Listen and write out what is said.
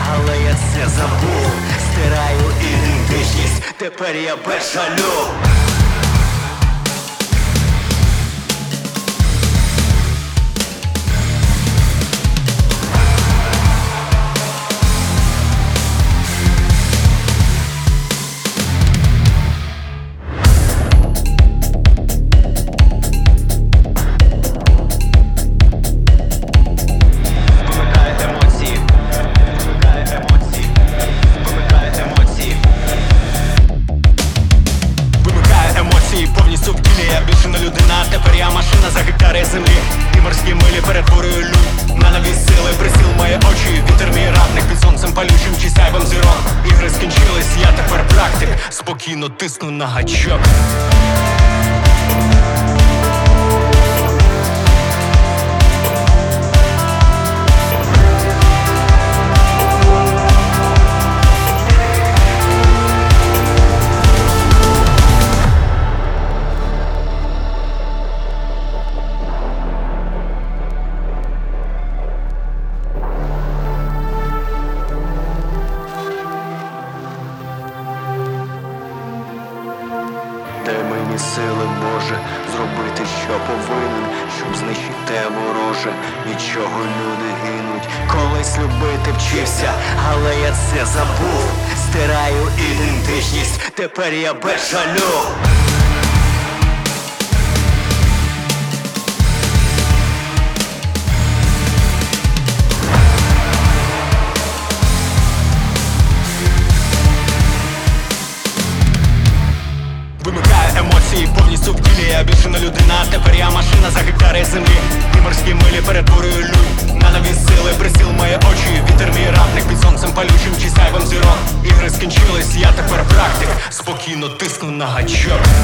але я це забув. Стираю ідентичність, тепер я без жалю. Повністю в тілі, я більше не людина, тепер я машина за гектари землі. І морські милі перетворюю людь на нові сили, присіл мої очі, вітер мій радник під сонцем палючим чи сяйвом зірок. Ігри скінчились, я тепер практик, спокійно тисну на гачок. Дай мені сили, Боже, зробити, що повинен, щоб знищити вороже. Нічого люди гинуть. Колись любити вчився, але я це забув. Стираю ідентичність, тепер я без жалю. Вимикаю емоції повністю в тілі, я більше не людина, тепер я машина за гектари землі. І морські милі перетворюю людь на нові сили, присіл мої очі, вітер мій радник під сонцем палючим чи сяйвом зірок. Ігри скінчились, я тепер практик, спокійно тисну на гачок.